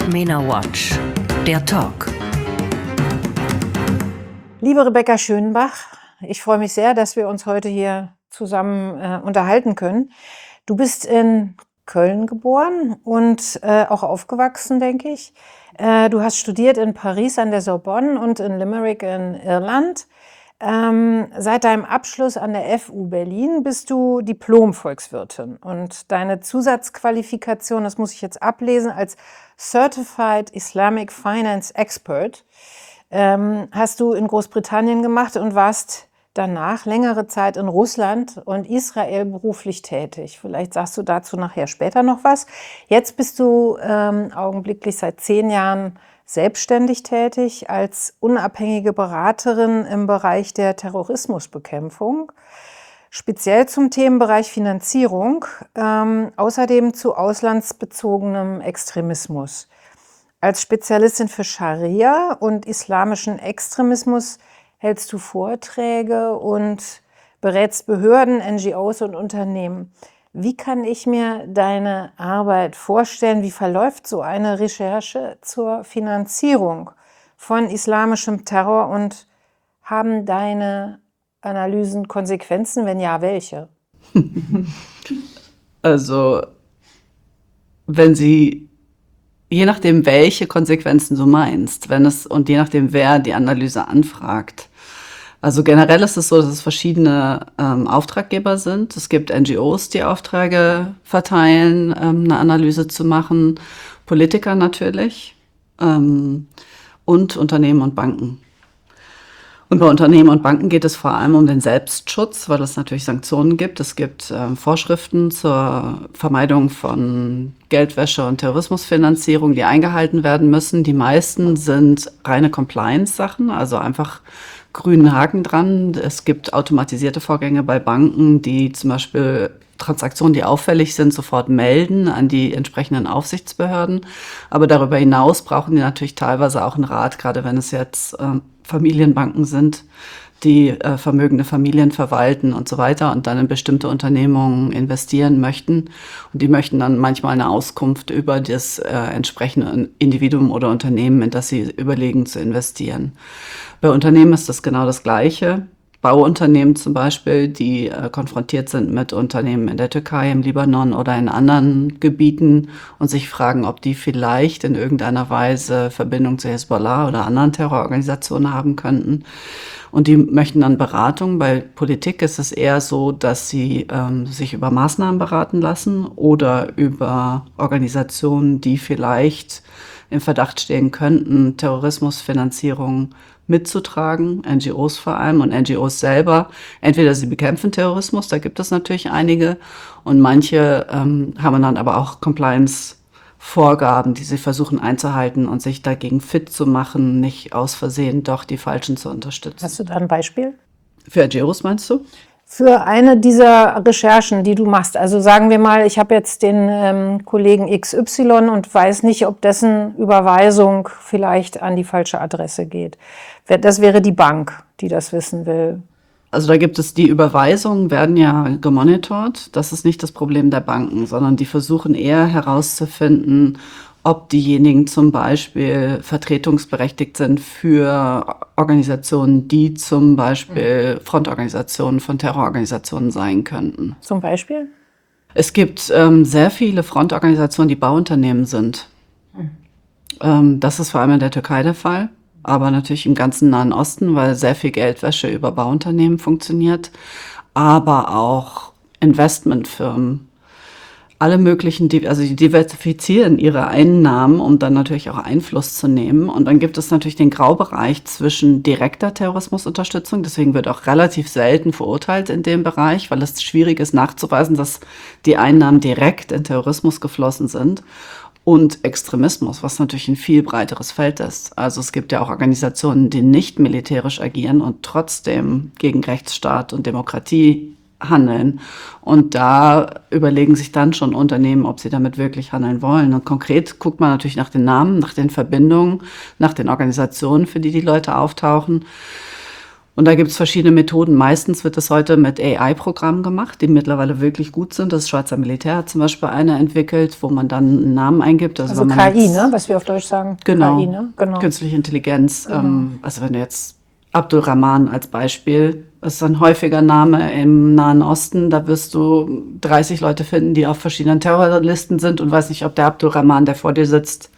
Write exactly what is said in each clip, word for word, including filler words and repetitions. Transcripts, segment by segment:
MENA Watch, der Talk. Liebe Rebecca Schönbach, ich freue mich sehr, dass wir uns heute hier zusammen äh, unterhalten können. Du bist in Köln geboren und äh, auch aufgewachsen, denke ich. Äh, du hast studiert in Paris an der Sorbonne und in Limerick in Irland. Ähm, seit deinem Abschluss an der F U Berlin bist du Diplom-Volkswirtin und deine Zusatzqualifikation, das muss ich jetzt ablesen, als Certified Islamic Finance Expert ähm, hast du in Großbritannien gemacht und warst danach längere Zeit in Russland und Israel beruflich tätig. Vielleicht sagst du dazu nachher später noch was. Jetzt bist du ähm, augenblicklich seit zehn Jahren selbstständig tätig als unabhängige Beraterin im Bereich der Terrorismusbekämpfung, speziell zum Themenbereich Finanzierung, ähm, außerdem zu auslandsbezogenem Extremismus. Als Spezialistin für Scharia und islamischen Extremismus hältst du Vorträge und berätst Behörden, N G Os und Unternehmen. Wie kann ich mir deine Arbeit vorstellen? Wie verläuft so eine Recherche zur Finanzierung von islamischem Terror und haben deine Analysen Konsequenzen? Wenn ja, welche? Also, wenn sie, je nachdem, welche Konsequenzen du meinst, wenn es und je nachdem, wer die Analyse anfragt. Also generell ist es so, dass es verschiedene ähm, Auftraggeber sind. Es gibt N G Os, die Aufträge verteilen, ähm, eine Analyse zu machen, Politiker natürlich ähm, und Unternehmen und Banken. Und bei Unternehmen und Banken geht es vor allem um den Selbstschutz, weil es natürlich Sanktionen gibt. Es gibt äh, Vorschriften zur Vermeidung von Geldwäsche und Terrorismusfinanzierung, die eingehalten werden müssen. Die meisten sind reine Compliance-Sachen, also einfach grünen Haken dran. Es gibt automatisierte Vorgänge bei Banken, die zum Beispiel Transaktionen, die auffällig sind, sofort melden an die entsprechenden Aufsichtsbehörden. Aber darüber hinaus brauchen die natürlich teilweise auch einen Rat, gerade wenn es jetzt äh, Familienbanken sind, die äh, vermögende Familien verwalten und so weiter und dann in bestimmte Unternehmungen investieren möchten. Und die möchten dann manchmal eine Auskunft über das äh, entsprechende Individuum oder Unternehmen, in das sie überlegen zu investieren. Bei Unternehmen ist das genau das Gleiche. Bauunternehmen zum Beispiel, die äh, konfrontiert sind mit Unternehmen in der Türkei, im Libanon oder in anderen Gebieten und sich fragen, ob die vielleicht in irgendeiner Weise Verbindung zu Hezbollah oder anderen Terrororganisationen haben könnten. Und die möchten dann Beratung. Bei Politik ist es eher so, dass sie ähm, sich über Maßnahmen beraten lassen oder über Organisationen, die vielleicht im Verdacht stehen könnten, Terrorismusfinanzierung mitzutragen, N G Os vor allem und N G Os selber. Entweder sie bekämpfen Terrorismus, da gibt es natürlich einige, und manche ähm, haben dann aber auch Compliance-Vorgaben, die sie versuchen einzuhalten und sich dagegen fit zu machen, nicht aus Versehen doch die Falschen zu unterstützen. Hast du da ein Beispiel? Für N G Os meinst du? Für eine dieser Recherchen, die du machst, also sagen wir mal, ich habe jetzt den ähm, Kollegen X Y und weiß nicht, ob dessen Überweisung vielleicht an die falsche Adresse geht. Das wäre die Bank, die das wissen will. Also da gibt es, die Überweisungen werden ja gemonitort. Das ist nicht das Problem der Banken, sondern die versuchen eher herauszufinden, ob diejenigen zum Beispiel vertretungsberechtigt sind für Organisationen, die zum Beispiel Frontorganisationen von Terrororganisationen sein könnten. Zum Beispiel? Es gibt ähm, sehr viele Frontorganisationen, die Bauunternehmen sind. Mhm. Ähm, das ist vor allem in der Türkei der Fall, aber natürlich im ganzen Nahen Osten, weil sehr viel Geldwäsche über Bauunternehmen funktioniert, aber auch Investmentfirmen. Alle möglichen, also die diversifizieren ihre Einnahmen, um dann natürlich auch Einfluss zu nehmen. Und dann gibt es natürlich den Graubereich zwischen direkter Terrorismusunterstützung. Deswegen wird auch relativ selten verurteilt in dem Bereich, weil es schwierig ist nachzuweisen, dass die Einnahmen direkt in Terrorismus geflossen sind. Und Extremismus, was natürlich ein viel breiteres Feld ist. Also es gibt ja auch Organisationen, die nicht militärisch agieren und trotzdem gegen Rechtsstaat und Demokratie handeln. Und da überlegen sich dann schon Unternehmen, ob sie damit wirklich handeln wollen. Und konkret guckt man natürlich nach den Namen, nach den Verbindungen, nach den Organisationen, für die die Leute auftauchen. Und da gibt es verschiedene Methoden. Meistens wird das heute mit A I-Programmen gemacht, die mittlerweile wirklich gut sind. Das Schweizer Militär hat zum Beispiel eine entwickelt, wo man dann einen Namen eingibt. Also wenn man K I, jetzt, ne? Was wir auf Deutsch sagen. Genau, K I, ne? Genau. Künstliche Intelligenz. Ähm, also wenn du jetzt Abdul Rahman als Beispiel, das ist ein häufiger Name im Nahen Osten, da wirst du dreißig Leute finden, die auf verschiedenen Terrorlisten sind und weiß nicht, ob der Abdul Rahman, der vor dir sitzt,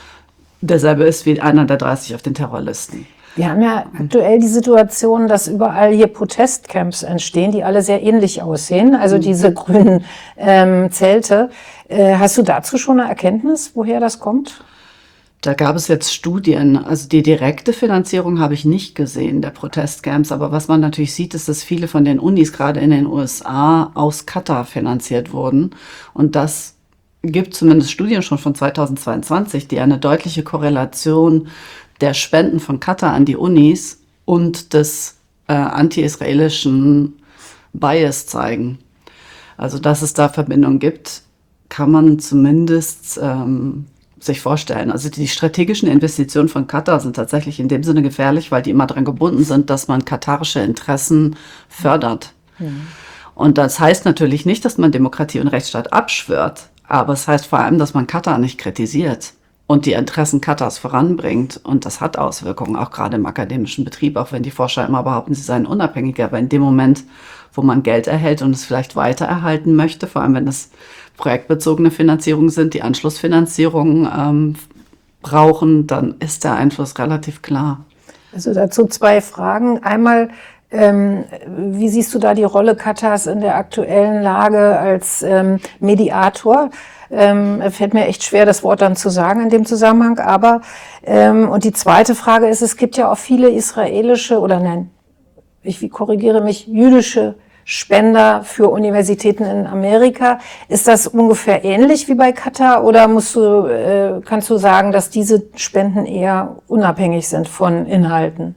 derselbe ist wie einer der dreißig auf den Terrorlisten. Wir haben ja aktuell die Situation, dass überall hier Protestcamps entstehen, die alle sehr ähnlich aussehen. Also diese grünen ähm, Zelte. Äh, hast du dazu schon eine Erkenntnis, woher das kommt? Da gab es jetzt Studien, also die direkte Finanzierung habe ich nicht gesehen, der Protestcamps. Aber was man natürlich sieht, ist, dass viele von den Unis gerade in den U S A aus Katar finanziert wurden. Und das gibt zumindest Studien schon von zweitausendzweiundzwanzig, die eine deutliche Korrelation der Spenden von Katar an die Unis und des äh, anti-israelischen Bias zeigen. Also dass es da Verbindungen gibt, kann man zumindest ähm, sich vorstellen. Also die strategischen Investitionen von Katar sind tatsächlich in dem Sinne gefährlich, weil die immer daran gebunden sind, dass man katarische Interessen fördert. Mhm. Und das heißt natürlich nicht, dass man Demokratie und Rechtsstaat abschwört, aber es heißt vor allem, dass man Katar nicht kritisiert und die Interessen Katars voranbringt. Und das hat Auswirkungen, auch gerade im akademischen Betrieb, auch wenn die Forscher immer behaupten, sie seien unabhängig. Aber in dem Moment, wo man Geld erhält und es vielleicht weiter erhalten möchte, vor allem wenn es projektbezogene Finanzierungen sind, die Anschlussfinanzierungen ähm, brauchen, dann ist der Einfluss relativ klar. Also dazu zwei Fragen. Einmal, ähm, wie siehst du da die Rolle Katars in der aktuellen Lage als ähm, Mediator? Ähm, fällt mir echt schwer, das Wort dann zu sagen in dem Zusammenhang. Aber ähm, und die zweite Frage ist, es gibt ja auch viele israelische oder nein, ich korrigiere mich, jüdische Spender für Universitäten in Amerika. Ist das ungefähr ähnlich wie bei Katar oder musst du, äh, kannst du sagen, dass diese Spenden eher unabhängig sind von Inhalten?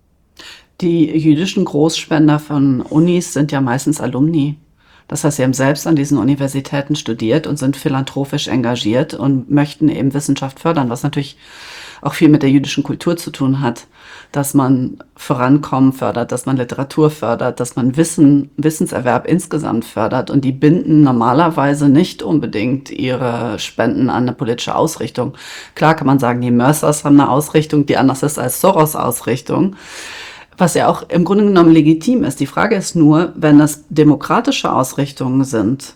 Die jüdischen Großspender von Unis sind ja meistens Alumni. Das heißt, sie haben selbst an diesen Universitäten studiert und sind philanthropisch engagiert und möchten eben Wissenschaft fördern, was natürlich auch viel mit der jüdischen Kultur zu tun hat, dass man Vorankommen fördert, dass man Literatur fördert, dass man Wissen, Wissenserwerb insgesamt fördert. Und die binden normalerweise nicht unbedingt ihre Spenden an eine politische Ausrichtung. Klar kann man sagen, die Mörsers haben eine Ausrichtung, die anders ist als Soros' Ausrichtung. Was ja auch im Grunde genommen legitim ist. Die Frage ist nur, wenn das demokratische Ausrichtungen sind,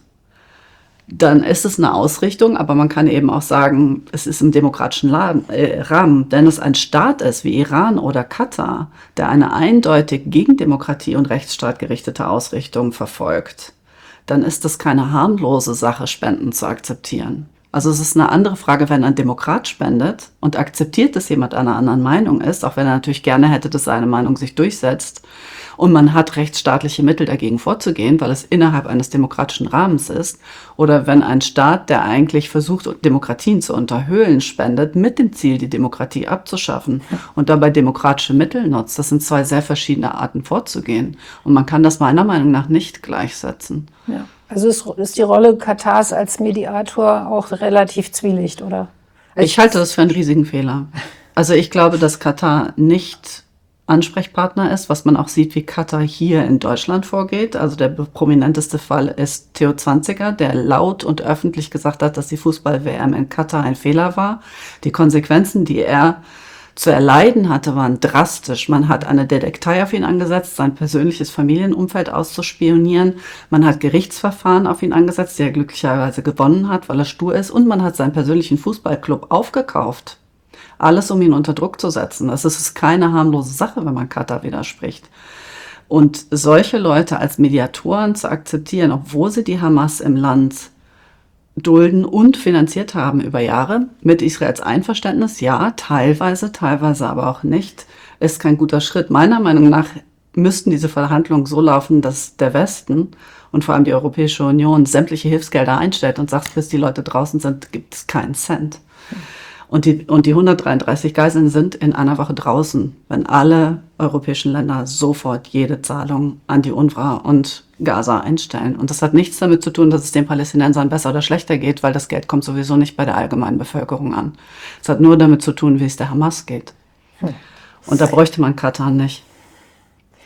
dann ist es eine Ausrichtung, aber man kann eben auch sagen, es ist im demokratischen Rahmen. Wenn es ein Staat ist wie Iran oder Katar, der eine eindeutig gegen Demokratie und Rechtsstaat gerichtete Ausrichtung verfolgt, dann ist es keine harmlose Sache, Spenden zu akzeptieren. Also es ist eine andere Frage, wenn ein Demokrat spendet und akzeptiert, dass jemand einer anderen Meinung ist, auch wenn er natürlich gerne hätte, dass seine Meinung sich durchsetzt und man hat rechtsstaatliche Mittel dagegen vorzugehen, weil es innerhalb eines demokratischen Rahmens ist, oder wenn ein Staat, der eigentlich versucht, Demokratien zu unterhöhlen, spendet, mit dem Ziel, die Demokratie abzuschaffen und dabei demokratische Mittel nutzt. Das sind zwei sehr verschiedene Arten vorzugehen und man kann das meiner Meinung nach nicht gleichsetzen. Ja. Also ist, ist die Rolle Katars als Mediator auch relativ zwielicht, oder? Also ich halte das für einen riesigen Fehler. Also ich glaube, dass Katar nicht Ansprechpartner ist, was man auch sieht, wie Katar hier in Deutschland vorgeht. Also der prominenteste Fall ist Theo Zwanziger, der laut und öffentlich gesagt hat, dass die Fußball-W M in Katar ein Fehler war. Die Konsequenzen, die er zu erleiden hatte, waren drastisch. Man hat eine Detektei auf ihn angesetzt, sein persönliches Familienumfeld auszuspionieren. Man hat Gerichtsverfahren auf ihn angesetzt, die er glücklicherweise gewonnen hat, weil er stur ist. Und man hat seinen persönlichen Fußballclub aufgekauft. Alles, um ihn unter Druck zu setzen. Das ist keine harmlose Sache, wenn man Katar widerspricht. Und solche Leute als Mediatoren zu akzeptieren, obwohl sie die Hamas im Land dulden und finanziert haben über Jahre, mit Israels Einverständnis, ja, teilweise, teilweise aber auch nicht, ist kein guter Schritt. Meiner Meinung nach müssten diese Verhandlungen so laufen, dass der Westen und vor allem die Europäische Union sämtliche Hilfsgelder einstellt und sagt, bis die Leute draußen sind, gibt es keinen Cent. Und die, und die hundertdreiunddreißig Geiseln sind in einer Woche draußen, wenn alle europäischen Länder sofort jede Zahlung an die UNRWA und Gaza einstellen. Und das hat nichts damit zu tun, dass es den Palästinensern besser oder schlechter geht, weil das Geld kommt sowieso nicht bei der allgemeinen Bevölkerung an. Es hat nur damit zu tun, wie es der Hamas geht. Und da bräuchte man Katar nicht.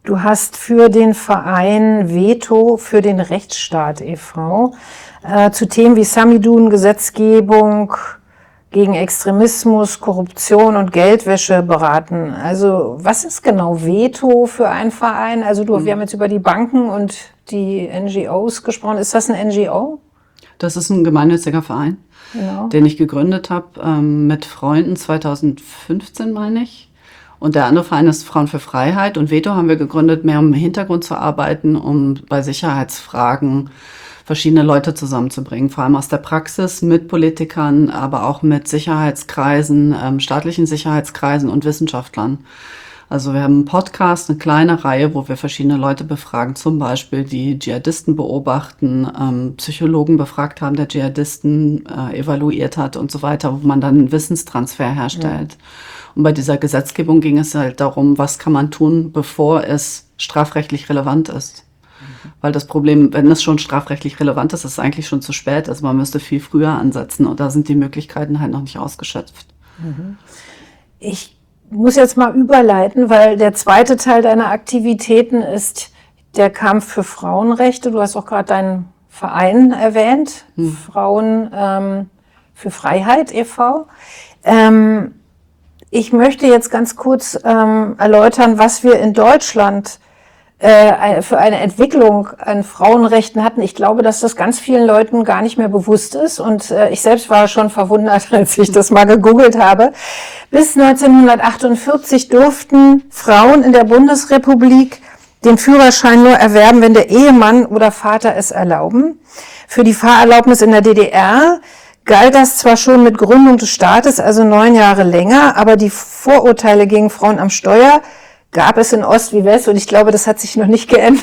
Du hast für den Verein Veto für den Rechtsstaat e V äh, zu Themen wie Samidun, Gesetzgebung gegen Extremismus, Korruption und Geldwäsche beraten. Also was ist genau Veto für einen Verein? Also du, wir haben jetzt über die Banken und die N G Os gesprochen. Ist das ein N G O? Das ist ein gemeinnütziger Verein, genau, den ich gegründet habe ähm, mit Freunden zweitausendfünfzehn, meine ich. Und der andere Verein ist Frauen für Freiheit. Und Veto haben wir gegründet, mehr um im Hintergrund zu arbeiten, um bei Sicherheitsfragen verschiedene Leute zusammenzubringen, vor allem aus der Praxis mit Politikern, aber auch mit Sicherheitskreisen, ähm, staatlichen Sicherheitskreisen und Wissenschaftlern. Also wir haben einen Podcast, eine kleine Reihe, wo wir verschiedene Leute befragen, zum Beispiel die Dschihadisten beobachten, ähm, Psychologen befragt haben, der Dschihadisten äh, evaluiert hat und so weiter, wo man dann einen Wissenstransfer herstellt. Ja. Und bei dieser Gesetzgebung ging es halt darum, was kann man tun, bevor es strafrechtlich relevant ist. Mhm. Weil das Problem, wenn es schon strafrechtlich relevant ist, ist es eigentlich schon zu spät. Also man müsste viel früher ansetzen und da sind die Möglichkeiten halt noch nicht ausgeschöpft. Mhm. Ich muss jetzt mal überleiten, weil der zweite Teil deiner Aktivitäten ist der Kampf für Frauenrechte. Du hast auch gerade deinen Verein erwähnt, hm. Frauen ähm, für Freiheit e V Ähm, ich möchte jetzt ganz kurz ähm, erläutern, was wir in Deutschland äh, für eine Entwicklung an Frauenrechten hatten. Ich glaube, dass das ganz vielen Leuten gar nicht mehr bewusst ist. Und äh, ich selbst war schon verwundert, als ich das mal gegoogelt habe. Bis neunzehnhundertachtundvierzig durften Frauen in der Bundesrepublik den Führerschein nur erwerben, wenn der Ehemann oder Vater es erlauben. Für die Fahrerlaubnis in der D D R galt das zwar schon mit Gründung des Staates, also neun Jahre länger, aber die Vorurteile gegen Frauen am Steuer gab es in Ost wie West und ich glaube, das hat sich noch nicht geändert.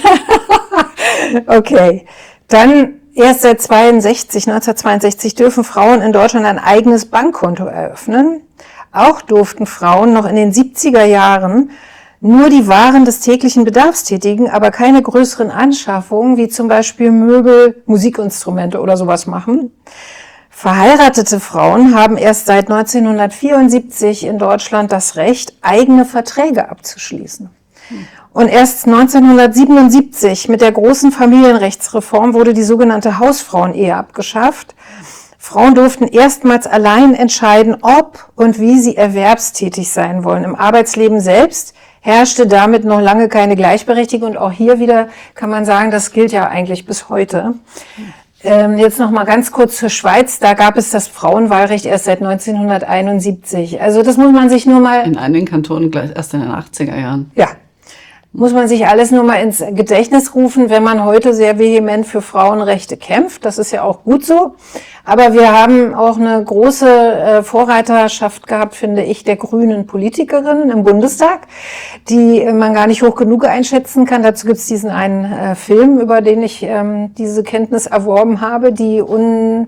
Okay, dann erst seit zweiundsechzig, neunzehnhundertzweiundsechzig dürfen Frauen in Deutschland ein eigenes Bankkonto eröffnen. Auch durften Frauen noch in den siebziger Jahren nur die Waren des täglichen Bedarfs tätigen, aber keine größeren Anschaffungen, wie zum Beispiel Möbel, Musikinstrumente oder sowas machen. Verheiratete Frauen haben erst seit neunzehnhundertvierundsiebzig in Deutschland das Recht, eigene Verträge abzuschließen. Und erst neunzehnhundertsiebenundsiebzig mit der großen Familienrechtsreform wurde die sogenannte Hausfrauenehe abgeschafft. Frauen durften erstmals allein entscheiden, ob und wie sie erwerbstätig sein wollen. Im Arbeitsleben selbst herrschte damit noch lange keine Gleichberechtigung. Und auch hier wieder kann man sagen, das gilt ja eigentlich bis heute. Ähm, jetzt noch mal ganz kurz zur Schweiz. Da gab es das Frauenwahlrecht erst seit neunzehnhunderteinundsiebzig. Also das muss man sich nur mal... In einigen Kantonen gleich erst in den achtziger Jahren. Ja, muss man sich alles nur mal ins Gedächtnis rufen, wenn man heute sehr vehement für Frauenrechte kämpft. Das ist ja auch gut so. Aber wir haben auch eine große äh, Vorreiterschaft gehabt, finde ich, der grünen Politikerinnen im Bundestag, die äh, man gar nicht hoch genug einschätzen kann. Dazu gibt es diesen einen äh, Film, über den ich ähm, diese Kenntnis erworben habe, die un...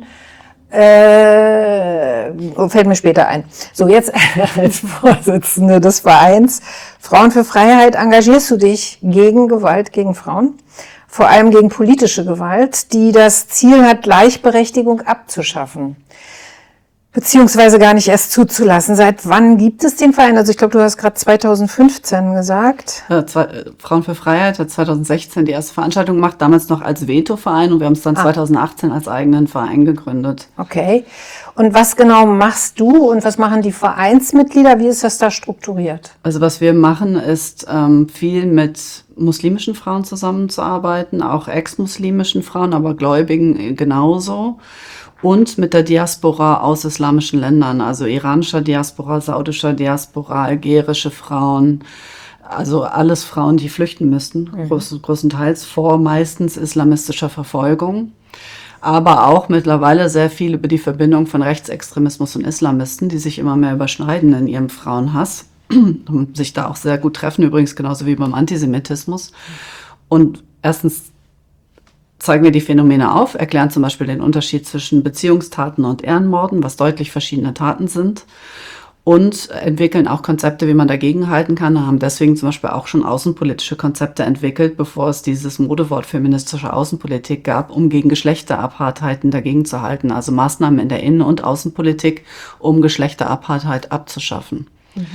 Äh, fällt mir später ein. So, jetzt als Vorsitzende des Vereins Frauen für Freiheit engagierst du dich gegen Gewalt gegen Frauen, vor allem gegen politische Gewalt, die das Ziel hat, Gleichberechtigung abzuschaffen, beziehungsweise gar nicht erst zuzulassen. Seit wann gibt es den Verein? Also ich glaube, du hast gerade zweitausendfünfzehn gesagt. Ja, zwei, äh, Frauen für Freiheit hat zweitausendsechzehn die erste Veranstaltung gemacht, damals noch als Veto-Verein und wir haben es dann ah. zweitausendachtzehn als eigenen Verein gegründet. Okay. Und was genau machst du und was machen die Vereinsmitglieder? Wie ist das da strukturiert? Also was wir machen, ist ähm, viel mit muslimischen Frauen zusammenzuarbeiten, auch ex-muslimischen Frauen, aber Gläubigen genauso. Und mit der Diaspora aus islamischen Ländern, also iranischer Diaspora, saudischer Diaspora, algerische Frauen, also alles Frauen, die flüchten müssten, mhm. groß, größtenteils vor meistens islamistischer Verfolgung. Aber auch mittlerweile sehr viel über die Verbindung von Rechtsextremismus und Islamisten, die sich immer mehr überschneiden in ihrem Frauenhass und sich da auch sehr gut treffen, übrigens genauso wie beim Antisemitismus. Und erstens zeigen wir die Phänomene auf, erklären zum Beispiel den Unterschied zwischen Beziehungstaten und Ehrenmorden, was deutlich verschiedene Taten sind, und entwickeln auch Konzepte, wie man dagegenhalten kann, haben deswegen zum Beispiel auch schon außenpolitische Konzepte entwickelt, bevor es dieses Modewort feministische Außenpolitik gab, um gegen Geschlechterapartheiten dagegen zu halten, also Maßnahmen in der Innen- und Außenpolitik, um Geschlechterapartheit abzuschaffen. Mhm.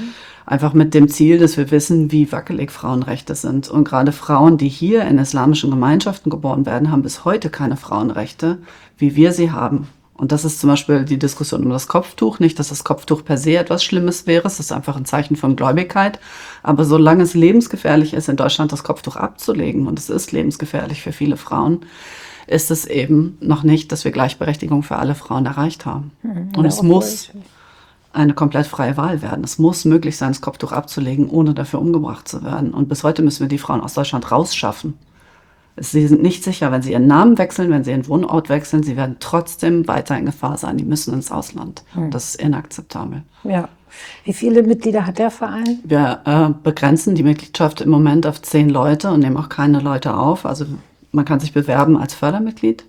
Einfach mit dem Ziel, dass wir wissen, wie wackelig Frauenrechte sind. Und gerade Frauen, die hier in islamischen Gemeinschaften geboren werden, haben bis heute keine Frauenrechte, wie wir sie haben. Und das ist zum Beispiel die Diskussion um das Kopftuch. Nicht, dass das Kopftuch per se etwas Schlimmes wäre. Es ist einfach ein Zeichen von Gläubigkeit. Aber solange es lebensgefährlich ist, in Deutschland das Kopftuch abzulegen, und es ist lebensgefährlich für viele Frauen, ist es eben noch nicht, dass wir Gleichberechtigung für alle Frauen erreicht haben. Mhm. Und es muss eine komplett freie Wahl werden. Es muss möglich sein, das Kopftuch abzulegen, ohne dafür umgebracht zu werden. Und bis heute müssen wir die Frauen aus Deutschland rausschaffen. Sie sind nicht sicher, wenn sie ihren Namen wechseln, wenn sie ihren Wohnort wechseln, sie werden trotzdem weiter in Gefahr sein. Die müssen ins Ausland. Hm. Das ist inakzeptabel. Ja. Wie viele Mitglieder hat der Verein? Wir äh, begrenzen die Mitgliedschaft im Moment auf zehn Leute und nehmen auch keine Leute auf. Also man kann sich bewerben als Fördermitglied.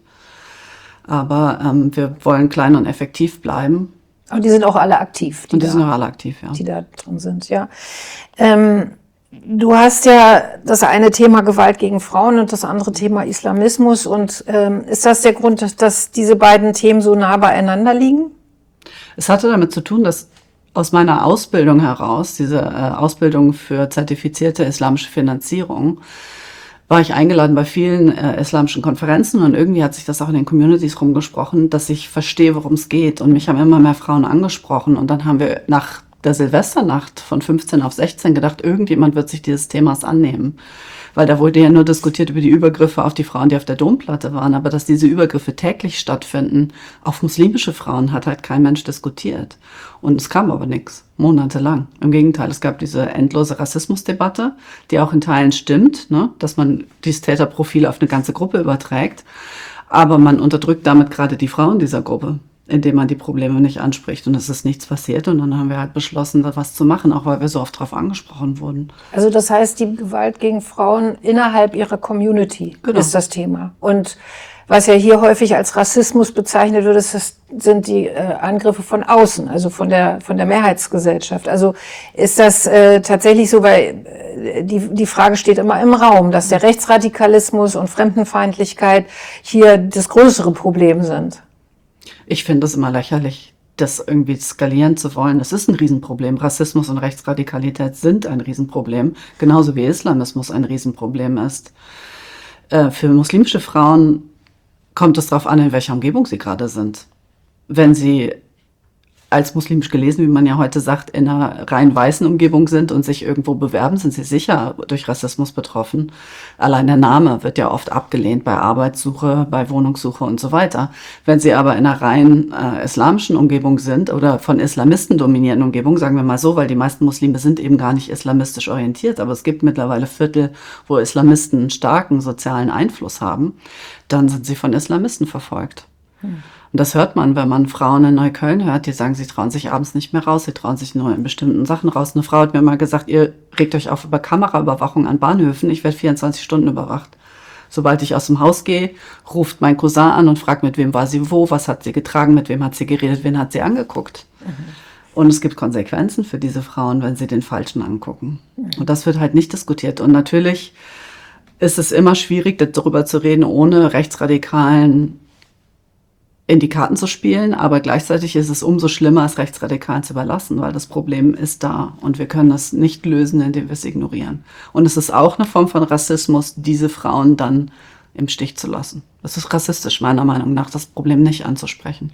Aber ähm, wir wollen klein und effektiv bleiben. Und die sind auch alle aktiv. Die und die da, sind auch alle aktiv, ja. Die da drin sind, ja. Ähm, Du hast ja das eine Thema Gewalt gegen Frauen und das andere Thema Islamismus. Und ähm, ist das der Grund, dass, dass diese beiden Themen so nah beieinander liegen? Es hatte damit zu tun, dass aus meiner Ausbildung heraus, diese äh, Ausbildung für zertifizierte islamische Finanzierung, war ich eingeladen bei vielen äh, islamischen Konferenzen und irgendwie hat sich das auch in den Communities rumgesprochen, dass ich verstehe, worum es geht. Und mich haben immer mehr Frauen angesprochen. Und dann haben wir nach der Silvesternacht von fünfzehn auf sechzehn gedacht, irgendjemand wird sich dieses Themas annehmen. Weil da wurde ja nur diskutiert über die Übergriffe auf die Frauen, die auf der Domplatte waren. Aber dass diese Übergriffe täglich stattfinden, auf muslimische Frauen, hat halt kein Mensch diskutiert. Und es kam aber nichts, monatelang. Im Gegenteil, es gab diese endlose Rassismusdebatte, die auch in Teilen stimmt, ne? Dass man dieses Täterprofil auf eine ganze Gruppe überträgt. Aber man unterdrückt damit gerade die Frauen dieser Gruppe, indem man die Probleme nicht anspricht. Und es ist nichts passiert. Und dann haben wir halt beschlossen, da was zu machen, auch weil wir so oft darauf angesprochen wurden. Also das heißt, die Gewalt gegen Frauen innerhalb ihrer Community genau. ist das Thema. Und was ja hier häufig als Rassismus bezeichnet wird, ist, das sind die äh, Angriffe von außen, also von der von der Mehrheitsgesellschaft. Also ist das äh, tatsächlich so, weil äh, die die Frage steht immer im Raum, dass der Rechtsradikalismus und Fremdenfeindlichkeit hier das größere Problem sind. Ich finde es immer lächerlich, das irgendwie skalieren zu wollen. Es ist ein Riesenproblem. Rassismus und Rechtsradikalität sind ein Riesenproblem, genauso wie Islamismus ein Riesenproblem ist. Äh, für muslimische Frauen kommt es darauf an, in welcher Umgebung sie gerade sind. Wenn sie als muslimisch gelesen, wie man ja heute sagt, in einer rein weißen Umgebung sind und sich irgendwo bewerben, sind sie sicher durch Rassismus betroffen. Allein der Name wird ja oft abgelehnt bei Arbeitssuche, bei Wohnungssuche und so weiter. Wenn sie aber in einer rein äh, islamischen Umgebung sind oder von Islamisten dominierten Umgebung, sagen wir mal so, weil die meisten Muslime sind eben gar nicht islamistisch orientiert, aber es gibt mittlerweile Viertel, wo Islamisten einen starken sozialen Einfluss haben, dann sind sie von Islamisten verfolgt. Hm. Und das hört man, wenn man Frauen in Neukölln hört, die sagen, sie trauen sich abends nicht mehr raus, sie trauen sich nur in bestimmten Sachen raus. Eine Frau hat mir mal gesagt, ihr regt euch auf über Kameraüberwachung an Bahnhöfen, ich werde vierundzwanzig Stunden überwacht. Sobald ich aus dem Haus gehe, ruft mein Cousin an und fragt, mit wem war sie wo, was hat sie getragen, mit wem hat sie geredet, wen hat sie angeguckt. Mhm. Und es gibt Konsequenzen für diese Frauen, wenn sie den Falschen angucken. Mhm. Und das wird halt nicht diskutiert. Und natürlich ist es immer schwierig, darüber zu reden, ohne rechtsradikalen in die Karten zu spielen, aber gleichzeitig ist es umso schlimmer, es Rechtsradikalen zu überlassen, weil das Problem ist da und wir können das nicht lösen, indem wir es ignorieren. Und es ist auch eine Form von Rassismus, diese Frauen dann im Stich zu lassen. Das ist rassistisch, meiner Meinung nach, das Problem nicht anzusprechen.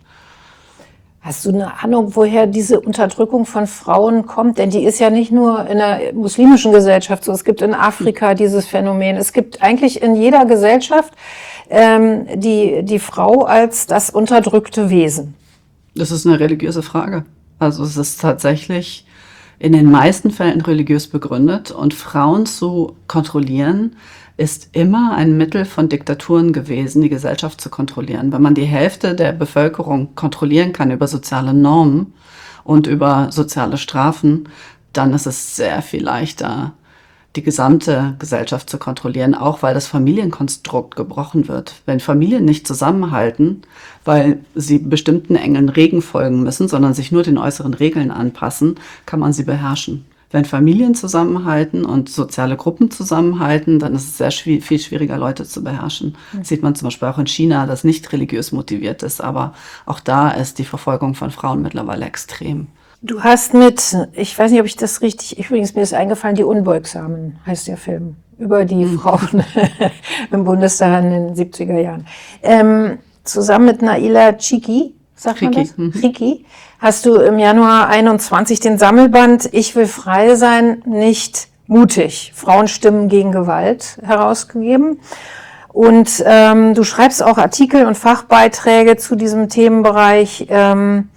Hast du eine Ahnung, woher diese Unterdrückung von Frauen kommt? Denn die ist ja nicht nur in der muslimischen Gesellschaft so. Es gibt in Afrika dieses Phänomen. Es gibt eigentlich in jeder Gesellschaft ähm, die, die Frau als das unterdrückte Wesen. Das ist eine religiöse Frage. Also es ist tatsächlich in den meisten Fällen religiös begründet. Und Frauen zu kontrollieren, ist immer ein Mittel von Diktaturen gewesen, die Gesellschaft zu kontrollieren. Wenn man die Hälfte der Bevölkerung kontrollieren kann über soziale Normen und über soziale Strafen, dann ist es sehr viel leichter, die gesamte Gesellschaft zu kontrollieren, auch weil das Familienkonstrukt gebrochen wird. Wenn Familien nicht zusammenhalten, weil sie bestimmten engen Regeln folgen müssen, sondern sich nur den äußeren Regeln anpassen, kann man sie beherrschen. Wenn Familien zusammenhalten und soziale Gruppen zusammenhalten, dann ist es sehr schwierig, viel schwieriger, Leute zu beherrschen. Das sieht man zum Beispiel auch in China, das nicht religiös motiviert ist, aber auch da ist die Verfolgung von Frauen mittlerweile extrem. Du hast mit, ich weiß nicht, ob ich das richtig, übrigens mir ist eingefallen, Die Unbeugsamen heißt der Film, über die Mhm. Frauen im Bundestag in den siebziger Jahren. Ähm, zusammen mit Naila Chiki, sagt man Chiki, das? mhm. Chiki, hast du im Januar einundzwanzig den Sammelband Ich will frei sein, nicht mutig. Frauenstimmen gegen Gewalt herausgegeben. Und ähm, du schreibst auch Artikel und Fachbeiträge zu diesem Themenbereich ähm,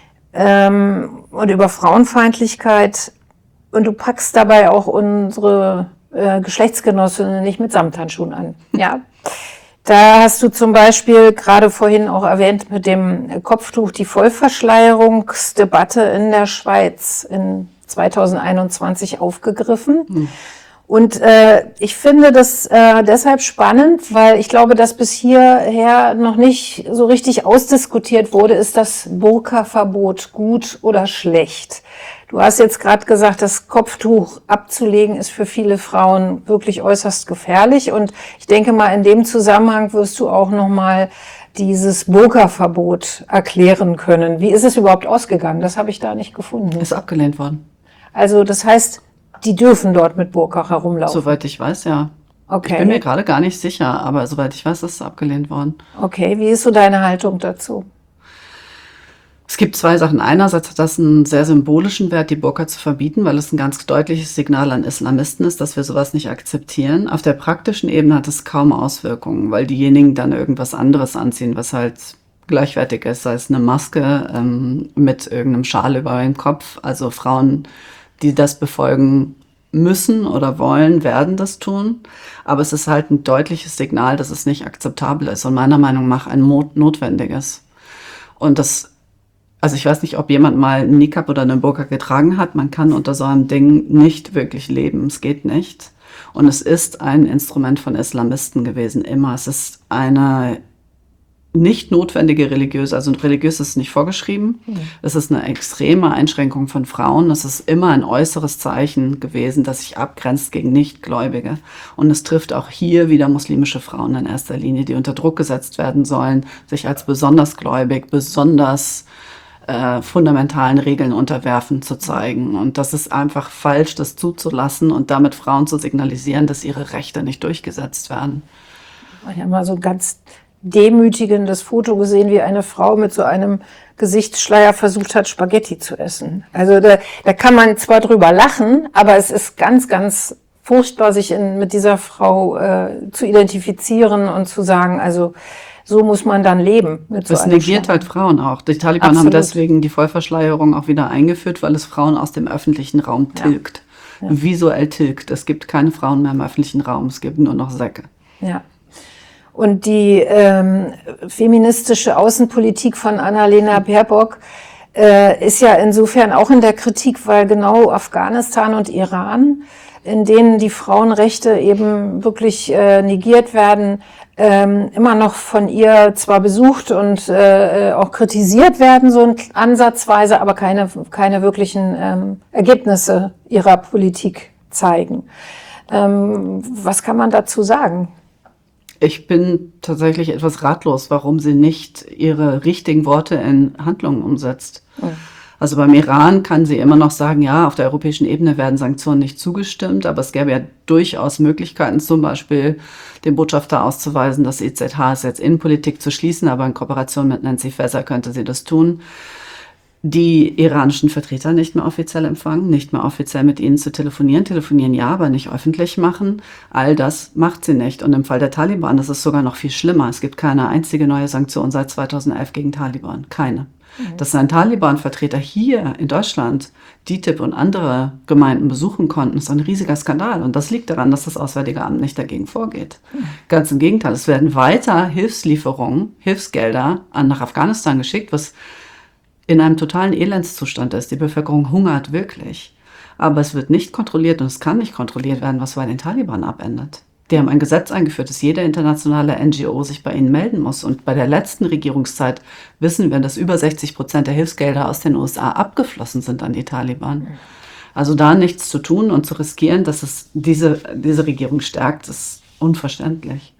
ähm, und über Frauenfeindlichkeit. Und du packst dabei auch unsere äh, Geschlechtsgenossinnen nicht mit Samthandschuhen an. Ja. Da hast du zum Beispiel gerade vorhin auch erwähnt mit dem Kopftuch die Vollverschleierungsdebatte in der Schweiz in zweitausendeinundzwanzig aufgegriffen. Mhm. Und äh, ich finde das äh, deshalb spannend, weil ich glaube, dass bis hierher noch nicht so richtig ausdiskutiert wurde, ist das Burka-Verbot gut oder schlecht? Du hast jetzt gerade gesagt, das Kopftuch abzulegen ist für viele Frauen wirklich äußerst gefährlich. Und ich denke mal, in dem Zusammenhang wirst du auch noch mal dieses Burka-Verbot erklären können. Wie ist es überhaupt ausgegangen? Das habe ich da nicht gefunden. Ist abgelehnt worden. Also das heißt, die dürfen dort mit Burka herumlaufen? Soweit ich weiß, ja. Okay. Ich bin mir gerade gar nicht sicher, aber soweit ich weiß, ist es abgelehnt worden. Okay, wie ist so deine Haltung dazu? Es gibt zwei Sachen. Einerseits hat das einen sehr symbolischen Wert, die Burka zu verbieten, weil es ein ganz deutliches Signal an Islamisten ist, dass wir sowas nicht akzeptieren. Auf der praktischen Ebene hat es kaum Auswirkungen, weil diejenigen dann irgendwas anderes anziehen, was halt gleichwertig ist, sei es eine Maske ähm, mit irgendeinem Schal über dem Kopf. Also Frauen, die das befolgen müssen oder wollen, werden das tun. Aber es ist halt ein deutliches Signal, dass es nicht akzeptabel ist und meiner Meinung nach ein notwendiges. Und das, also ich weiß nicht, ob jemand mal einen Niqab oder eine Burka getragen hat. Man kann unter so einem Ding nicht wirklich leben. Es geht nicht. Und es ist ein Instrument von Islamisten gewesen, immer. Es ist eine nicht notwendige religiöse, also religiös ist nicht vorgeschrieben. Mhm. Es ist eine extreme Einschränkung von Frauen. Es ist immer ein äußeres Zeichen gewesen, das sich abgrenzt gegen Nichtgläubige. Und es trifft auch hier wieder muslimische Frauen in erster Linie, die unter Druck gesetzt werden sollen, sich als besonders gläubig, besonders äh, fundamentalen Regeln unterwerfen zu zeigen. Und das ist einfach falsch, das zuzulassen und damit Frauen zu signalisieren, dass ihre Rechte nicht durchgesetzt werden. Ich habe mal so ganz demütigendes Foto gesehen, wie eine Frau mit so einem Gesichtsschleier versucht hat, Spaghetti zu essen. Also da, da kann man zwar drüber lachen, aber es ist ganz, ganz furchtbar, sich in, mit dieser Frau äh, zu identifizieren und zu sagen, also so muss man dann leben. Mit so das einem negiert Schleier. halt Frauen auch. Die Taliban Absolut. haben deswegen die Vollverschleierung auch wieder eingeführt, weil es Frauen aus dem öffentlichen Raum tilgt. Ja. Ja. Visuell tilgt. Es gibt keine Frauen mehr im öffentlichen Raum, es gibt nur noch Säcke. Ja. Und die ähm, feministische Außenpolitik von Annalena Baerbock äh, ist ja insofern auch in der Kritik, weil genau Afghanistan und Iran, in denen die Frauenrechte eben wirklich äh, negiert werden, ähm, immer noch von ihr zwar besucht und äh, auch kritisiert werden, so ansatzweise, aber keine, keine wirklichen ähm, Ergebnisse ihrer Politik zeigen. Ähm, was kann man dazu sagen? Ich bin tatsächlich etwas ratlos, warum sie nicht ihre richtigen Worte in Handlungen umsetzt. Mhm. Also beim Iran kann sie immer noch sagen, ja, auf der europäischen Ebene werden Sanktionen nicht zugestimmt, aber es gäbe ja durchaus Möglichkeiten, zum Beispiel den Botschafter auszuweisen, das E Z H ist jetzt Innenpolitik zu schließen, aber in Kooperation mit Nancy Faeser könnte sie das tun. Die iranischen Vertreter nicht mehr offiziell empfangen, nicht mehr offiziell mit ihnen zu telefonieren. Telefonieren ja, aber nicht öffentlich machen. All das macht sie nicht. Und im Fall der Taliban, das ist sogar noch viel schlimmer. Es gibt keine einzige neue Sanktion seit zweitausendelf gegen Taliban. Keine. Mhm. Dass ein Taliban-Vertreter hier in Deutschland D I T I B und andere Gemeinden besuchen konnten, ist ein riesiger Skandal. Und das liegt daran, dass das Auswärtige Amt nicht dagegen vorgeht. Mhm. Ganz im Gegenteil, es werden weiter Hilfslieferungen, Hilfsgelder an nach Afghanistan geschickt, was in einem totalen Elendszustand ist. Die Bevölkerung hungert wirklich. Aber es wird nicht kontrolliert und es kann nicht kontrolliert werden, was bei den Taliban abendet. Die haben ein Gesetz eingeführt, dass jede internationale N G O sich bei ihnen melden muss. Und bei der letzten Regierungszeit wissen wir, dass über sechzig Prozent der Hilfsgelder aus den U S A abgeflossen sind an die Taliban. Also da nichts zu tun und zu riskieren, dass es diese, diese Regierung stärkt, ist unverständlich.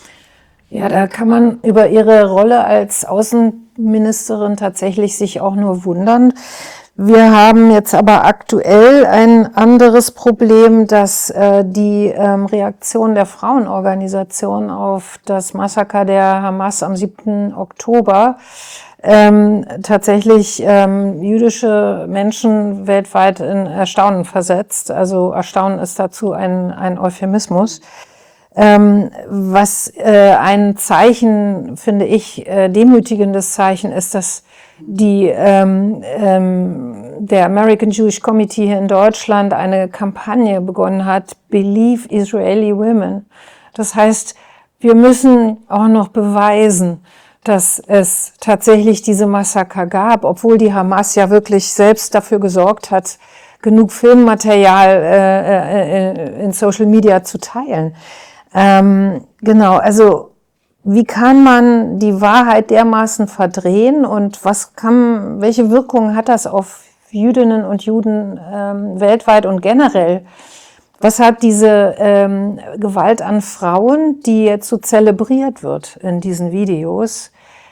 Ja, da kann man über ihre Rolle als Außenministerin tatsächlich sich auch nur wundern. Wir haben jetzt aber aktuell ein anderes Problem, dass äh, die ähm, Reaktion der Frauenorganisation auf das Massaker der Hamas am siebten Oktober ähm, tatsächlich ähm, jüdische Menschen weltweit in Erstaunen versetzt. Also Erstaunen ist dazu ein, ein Euphemismus. Ähm, was äh, ein Zeichen, finde ich, äh, demütigendes Zeichen ist, dass die ähm, ähm, der American Jewish Committee hier in Deutschland eine Kampagne begonnen hat, Believe Israeli Women. Das heißt, wir müssen auch noch beweisen, dass es tatsächlich diese Massaker gab, obwohl die Hamas ja wirklich selbst dafür gesorgt hat, genug Filmmaterial äh, äh, in Social Media zu teilen. Ähm, genau, also wie kann man die Wahrheit dermaßen verdrehen und was kann, welche Wirkung hat das auf Jüdinnen und Juden ähm, weltweit und generell? Was hat diese ähm, Gewalt an Frauen, die jetzt so zelebriert wird in diesen Videos,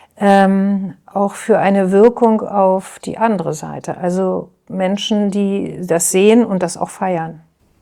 ähm, auch für eine Wirkung auf die andere Seite? Also Menschen, die das sehen und das auch feiern.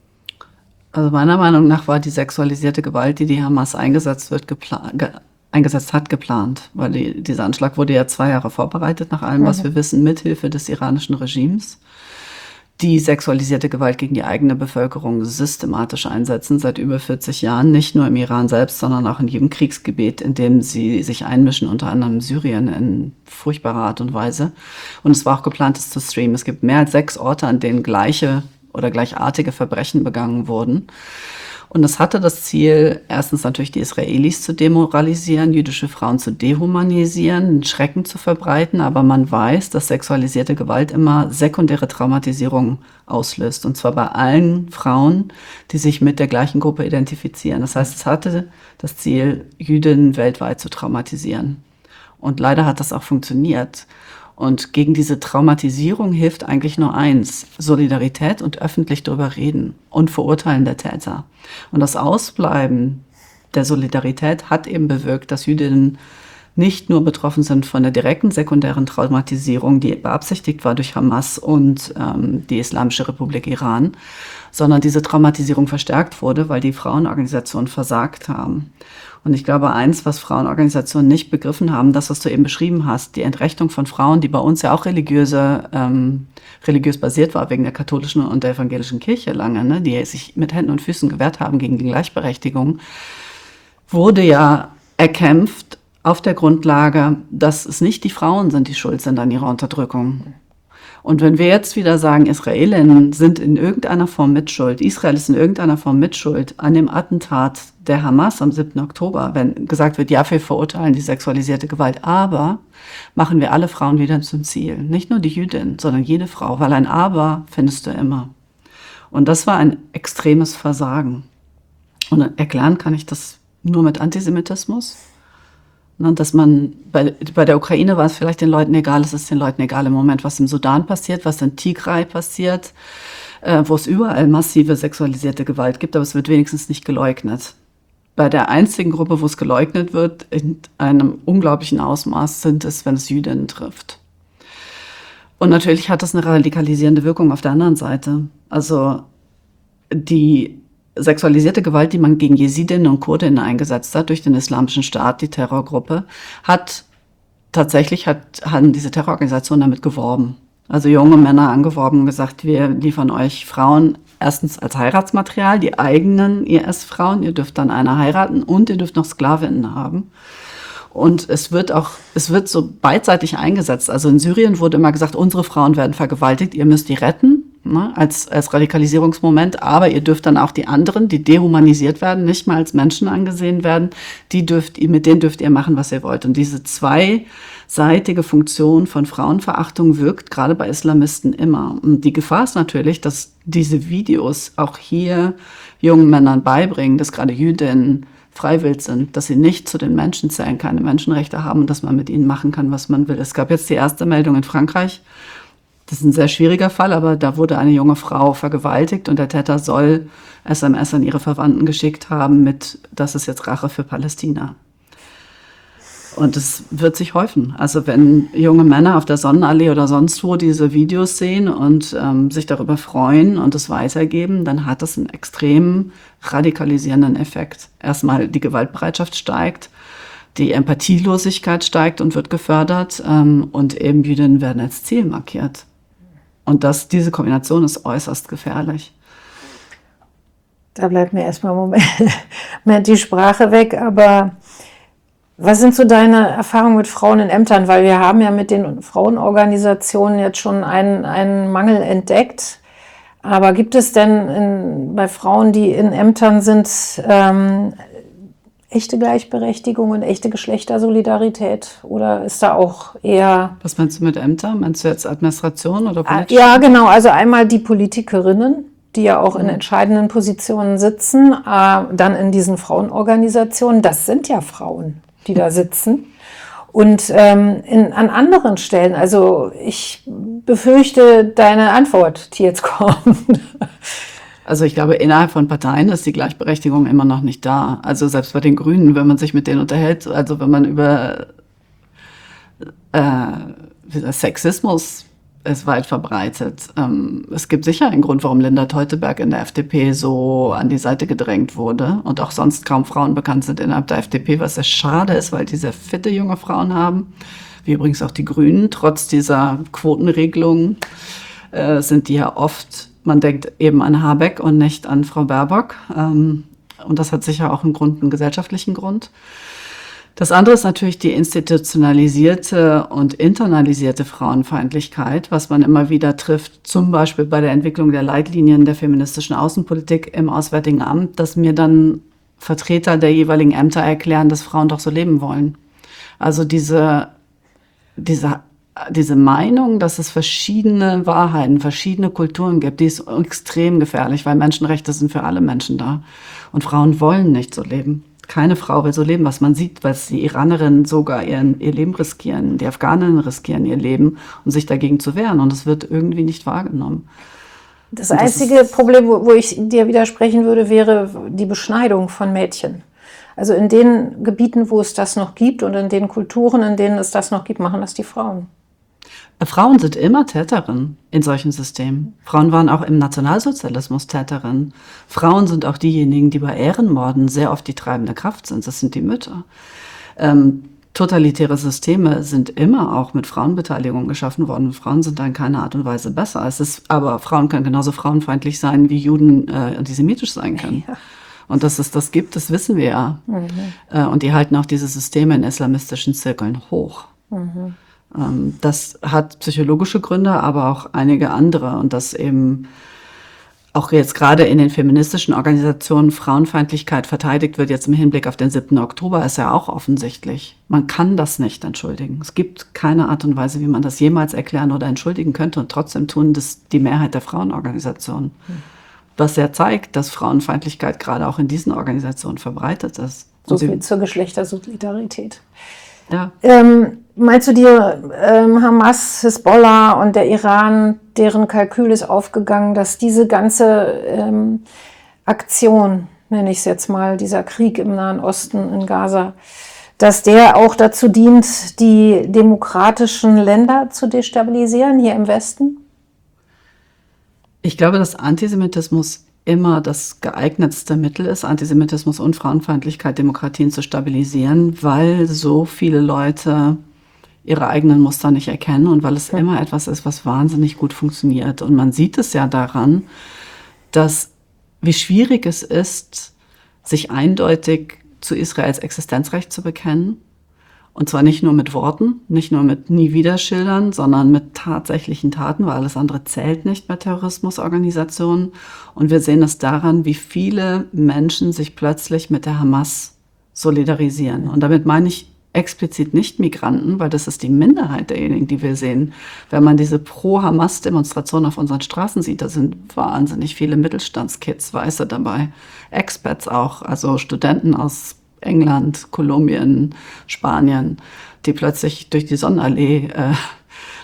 Also meiner Meinung nach war die sexualisierte Gewalt, die die Hamas eingesetzt wird, gepla- ge- eingesetzt hat, geplant. Weil die, dieser Anschlag wurde ja zwei Jahre vorbereitet, nach allem, was wir wissen, mithilfe des iranischen Regimes. Die sexualisierte Gewalt gegen die eigene Bevölkerung systematisch einsetzen, seit über vierzig Jahren, nicht nur im Iran selbst, sondern auch in jedem Kriegsgebiet, in dem sie sich einmischen, unter anderem Syrien, in furchtbarer Art und Weise. Und es war auch geplant, es zu streamen. Es gibt mehr als sechs Orte, an denen gleiche oder gleichartige Verbrechen begangen wurden. Und es hatte das Ziel, erstens natürlich die Israelis zu demoralisieren, jüdische Frauen zu dehumanisieren, einen Schrecken zu verbreiten. Aber man weiß, dass sexualisierte Gewalt immer sekundäre Traumatisierung auslöst. Und zwar bei allen Frauen, die sich mit der gleichen Gruppe identifizieren. Das heißt, es hatte das Ziel, Jüdinnen weltweit zu traumatisieren. Und leider hat das auch funktioniert. Und gegen diese Traumatisierung hilft eigentlich nur eins: Solidarität und öffentlich darüber reden und Verurteilen der Täter. Und das Ausbleiben der Solidarität hat eben bewirkt, dass Jüdinnen nicht nur betroffen sind von der direkten sekundären Traumatisierung, die beabsichtigt war durch Hamas und ähm, die Islamische Republik Iran, sondern diese Traumatisierung verstärkt wurde, weil die Frauenorganisationen versagt haben. Und ich glaube, eins, was Frauenorganisationen nicht begriffen haben, das, was du eben beschrieben hast, die Entrechtung von Frauen, die bei uns ja auch religiöse, ähm, religiös basiert war, wegen der katholischen und der evangelischen Kirche lange, ne, die sich mit Händen und Füßen gewehrt haben gegen die Gleichberechtigung, wurde ja erkämpft auf der Grundlage, dass es nicht die Frauen sind, die schuld sind an ihrer Unterdrückung. Und wenn wir jetzt wieder sagen, Israelinnen sind in irgendeiner Form mitschuld, Israel ist in irgendeiner Form mitschuld an dem Attentat der Hamas am siebten Oktober, wenn gesagt wird, ja, wir verurteilen die sexualisierte Gewalt, aber machen wir alle Frauen wieder zum Ziel. Nicht nur die Jüdin, sondern jede Frau, weil ein Aber findest du immer. Und das war ein extremes Versagen. Und erklären kann ich das nur mit Antisemitismus. Und dass man, bei, bei der Ukraine war es vielleicht den Leuten egal, es ist den Leuten egal im Moment, was im Sudan passiert, was in Tigray passiert, äh, wo es überall massive sexualisierte Gewalt gibt, aber es wird wenigstens nicht geleugnet. Bei der einzigen Gruppe, wo es geleugnet wird, in einem unglaublichen Ausmaß, sind es, wenn es Jüdinnen trifft. Und natürlich hat das eine radikalisierende Wirkung auf der anderen Seite. Also die sexualisierte Gewalt, die man gegen Jesidinnen und Kurdinnen eingesetzt hat durch den Islamischen Staat, die Terrorgruppe, hat tatsächlich hat, haben diese Terrororganisationen damit geworben. Also junge Männer angeworben und gesagt, wir liefern euch Frauen erstens als Heiratsmaterial, die eigenen I S-Frauen, ihr dürft dann eine heiraten und ihr dürft noch Sklavinnen haben. Und es wird auch, es wird so beidseitig eingesetzt. Also in Syrien wurde immer gesagt, unsere Frauen werden vergewaltigt, ihr müsst die retten, ne, als, als Radikalisierungsmoment. Aber ihr dürft dann auch die anderen, die dehumanisiert werden, nicht mal als Menschen angesehen werden, die dürft ihr, mit denen dürft ihr machen, was ihr wollt. Und diese zweiseitige Funktion von Frauenverachtung wirkt gerade bei Islamisten immer. Und die Gefahr ist natürlich, dass diese Videos auch hier jungen Männern beibringen, dass gerade Jüdinnen freiwillig sind, dass sie nicht zu den Menschen zählen, keine Menschenrechte haben und dass man mit ihnen machen kann, was man will. Es gab jetzt die erste Meldung in Frankreich. Das ist ein sehr schwieriger Fall, aber da wurde eine junge Frau vergewaltigt und der Täter soll S M S an ihre Verwandten geschickt haben mit, das ist jetzt Rache für Palästina. Und es wird sich häufen. Also wenn junge Männer auf der Sonnenallee oder sonst wo diese Videos sehen und ähm, sich darüber freuen und es weitergeben, dann hat das einen extrem radikalisierenden Effekt. Erstmal die Gewaltbereitschaft steigt, die Empathielosigkeit steigt und wird gefördert ähm, und eben Jüdinnen werden als Ziel markiert. Und das, diese Kombination ist äußerst gefährlich. Da bleibt mir erstmal im Moment die Sprache weg, aber was sind so deine Erfahrungen mit Frauen in Ämtern? Weil wir haben ja mit den Frauenorganisationen jetzt schon einen, einen Mangel entdeckt. Aber gibt es denn in, bei Frauen, die in Ämtern sind, ähm, echte Gleichberechtigung und echte Geschlechtersolidarität? Oder ist da auch eher... Was meinst du mit Ämtern? Meinst du jetzt Administration oder Ah, Politik? ja, genau. Also einmal die Politikerinnen, die ja auch in entscheidenden Positionen sitzen, äh, dann in diesen Frauenorganisationen. Das sind ja Frauen, die da sitzen. Und ähm, in, an anderen Stellen, also ich befürchte deine Antwort, die jetzt kommt. Also ich glaube, innerhalb von Parteien ist die Gleichberechtigung immer noch nicht da. Also selbst bei den Grünen, wenn man sich mit denen unterhält, also wenn man über äh, Sexismus ist weit verbreitet. Ähm, es gibt sicher einen Grund, warum Linda Teuteberg in der F D P so an die Seite gedrängt wurde und auch sonst kaum Frauen bekannt sind innerhalb der F D P, was sehr schade ist, weil die sehr fitte junge Frauen haben, wie übrigens auch die Grünen. Trotz dieser Quotenregelung äh, sind die ja oft, man denkt eben an Habeck und nicht an Frau Baerbock. Ähm, und das hat sicher auch einen Grund, einen gesellschaftlichen Grund. Das andere ist natürlich die institutionalisierte und internalisierte Frauenfeindlichkeit, was man immer wieder trifft, zum Beispiel bei der Entwicklung der Leitlinien der feministischen Außenpolitik im Auswärtigen Amt, dass mir dann Vertreter der jeweiligen Ämter erklären, dass Frauen doch so leben wollen. Also diese, diese, diese Meinung, dass es verschiedene Wahrheiten, verschiedene Kulturen gibt, die ist extrem gefährlich, weil Menschenrechte sind für alle Menschen da. Und Frauen wollen nicht so leben. Keine Frau will so leben, was man sieht, weil die Iranerinnen sogar ihren, ihr Leben riskieren, die Afghaninnen riskieren ihr Leben, um sich dagegen zu wehren. Und es wird irgendwie nicht wahrgenommen. Das einzige das Problem, wo, wo ich dir widersprechen würde, wäre die Beschneidung von Mädchen. Also in den Gebieten, wo es das noch gibt und in den Kulturen, in denen es das noch gibt, machen das die Frauen. Frauen sind immer Täterinnen in solchen Systemen. Frauen waren auch im Nationalsozialismus Täterinnen. Frauen sind auch diejenigen, die bei Ehrenmorden sehr oft die treibende Kraft sind. Das sind die Mütter. Ähm, totalitäre Systeme sind immer auch mit Frauenbeteiligung geschaffen worden. Frauen sind da in keiner Art und Weise besser. Es ist, aber Frauen können genauso frauenfeindlich sein, wie Juden äh, antisemitisch sein können. Ja. Und dass es das gibt, das wissen wir ja. Mhm. Äh, und die halten auch diese Systeme in islamistischen Zirkeln hoch. Mhm. Das hat psychologische Gründe, aber auch einige andere. Und dass eben auch jetzt gerade in den feministischen Organisationen Frauenfeindlichkeit verteidigt wird, jetzt im Hinblick auf den siebten Oktober, ist ja auch offensichtlich. Man kann das nicht entschuldigen. Es gibt keine Art und Weise, wie man das jemals erklären oder entschuldigen könnte. Und trotzdem tun das die Mehrheit der Frauenorganisationen. Hm. Was ja zeigt, dass Frauenfeindlichkeit gerade auch in diesen Organisationen verbreitet ist. So viel zur Geschlechtersolidarität. Ja. Ähm, meinst du dir, ähm, Hamas, Hisbollah und der Iran, deren Kalkül ist aufgegangen, dass diese ganze ähm, Aktion, nenne ich es jetzt mal, dieser Krieg im Nahen Osten in Gaza, dass der auch dazu dient, die demokratischen Länder zu destabilisieren hier im Westen? Ich glaube, dass Antisemitismus immer das geeignetste Mittel ist, Antisemitismus und Frauenfeindlichkeit, Demokratien zu stabilisieren, weil so viele Leute ihre eigenen Muster nicht erkennen und weil es ja. immer etwas ist, was wahnsinnig gut funktioniert. Und man sieht es ja daran, dass wie schwierig es ist, sich eindeutig zu Israels Existenzrecht zu bekennen. Und zwar nicht nur mit Worten, nicht nur mit Nie-Wieder-Schildern, sondern mit tatsächlichen Taten, weil alles andere zählt nicht bei Terrorismusorganisationen. Und wir sehen es daran, wie viele Menschen sich plötzlich mit der Hamas solidarisieren. Und damit meine ich explizit nicht Migranten, weil das ist die Minderheit derjenigen, die wir sehen. Wenn man diese Pro-Hamas-Demonstrationen auf unseren Straßen sieht, da sind wahnsinnig viele Mittelstandskids, Weiße dabei, Expats auch, also Studenten aus England, Kolumbien, Spanien, die plötzlich durch die Sonnenallee äh,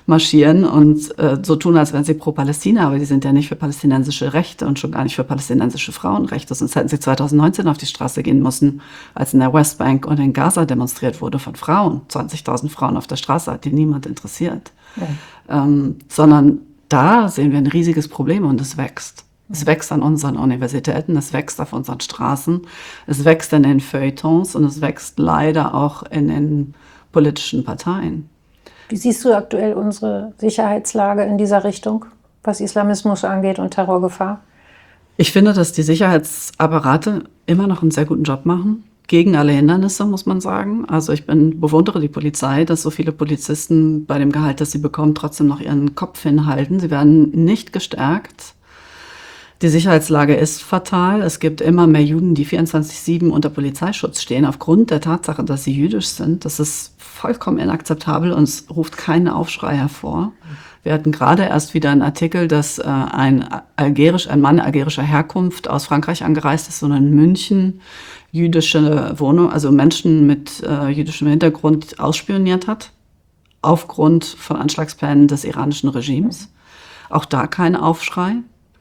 marschieren und äh, so tun, als wären sie pro Palästina, aber die sind ja nicht für palästinensische Rechte und schon gar nicht für palästinensische Frauenrechte. Sonst hätten sie zweitausendneunzehn auf die Straße gehen müssen, als in der Westbank und in Gaza demonstriert wurde von Frauen. zwanzigtausend Frauen auf der Straße, hat die niemand interessiert. Ja. Ähm, sondern da sehen wir ein riesiges Problem und es wächst. Es wächst an unseren Universitäten, es wächst auf unseren Straßen, es wächst in den Feuilletons und es wächst leider auch in den politischen Parteien. Wie siehst du aktuell unsere Sicherheitslage in dieser Richtung, was Islamismus angeht und Terrorgefahr? Ich finde, dass die Sicherheitsapparate immer noch einen sehr guten Job machen. Gegen alle Hindernisse, muss man sagen. Also ich bin, bewundere die Polizei, dass so viele Polizisten bei dem Gehalt, das sie bekommen, trotzdem noch ihren Kopf hinhalten. Sie werden nicht gestärkt. Die Sicherheitslage ist fatal. Es gibt immer mehr Juden, die vierundzwanzig sieben unter Polizeischutz stehen, aufgrund der Tatsache, dass sie jüdisch sind. Das ist vollkommen inakzeptabel und es ruft keinen Aufschrei hervor. Wir hatten gerade erst wieder einen Artikel, dass äh, ein algerisch, ein Mann algerischer Herkunft aus Frankreich angereist ist und in München jüdische Wohnung, also Menschen mit äh, jüdischem Hintergrund ausspioniert hat, aufgrund von Anschlagsplänen des iranischen Regimes. Auch da kein Aufschrei.